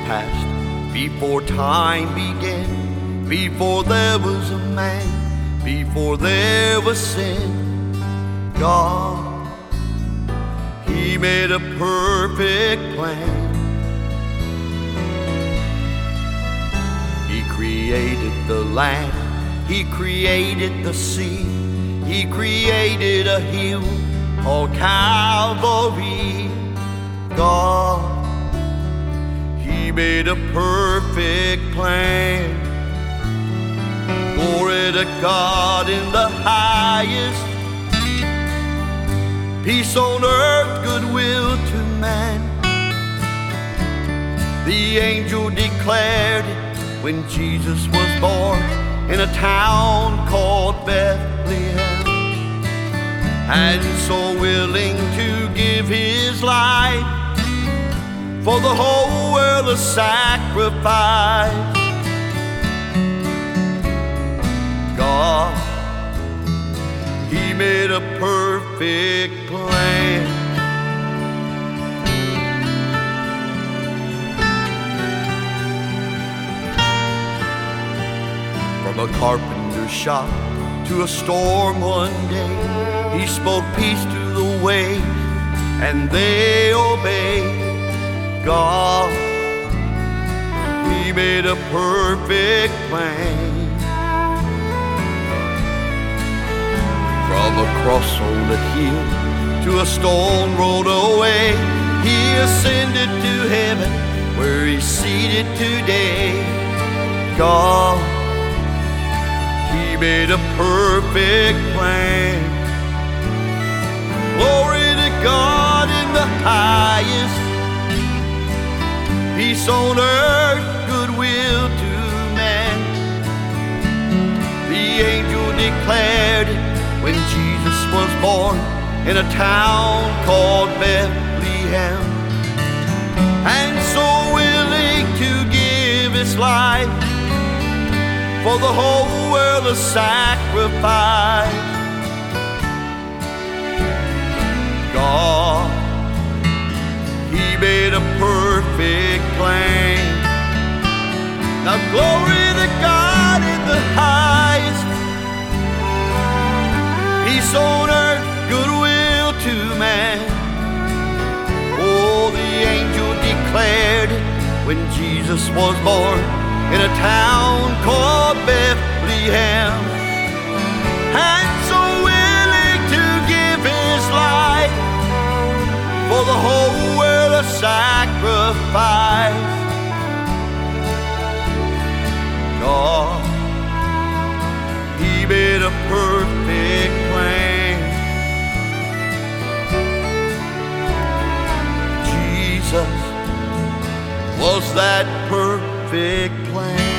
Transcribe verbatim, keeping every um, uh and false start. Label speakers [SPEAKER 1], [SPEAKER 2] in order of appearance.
[SPEAKER 1] past, before time began, before there was a man, before there was sin. God, He made a perfect plan. He created the land, He created the sea, He created a hill called Calvary. God, He made a perfect plan. Glory to God in the highest, peace on earth, goodwill to man. The angel declared it when Jesus was born in a town called Bethlehem, and so willing to give His life for the whole world, a sacrifice. God, He made a perfect plan. From a carpenter's shop to a storm one day, He spoke peace to the waves, and they obeyed. God, He made a perfect plan. From a cross on a hill to a stone rolled away, He ascended to heaven where He's seated today. God, He made a perfect plan. Glory to God in the highest, peace on earth, goodwill to man. The angel declared it when Jesus was born in a town called Bethlehem, and so willing to give His life for the whole world, a sacrifice. God, He made a perfect plan. Now glory to God in the highest, peace on earth, goodwill to man. Oh, the angel declared it when Jesus was born in a town called Bethlehem, and so willing to give His life for the whole world, a sacrifice. God, He made a perfect plan. Jesus was that perfect plan.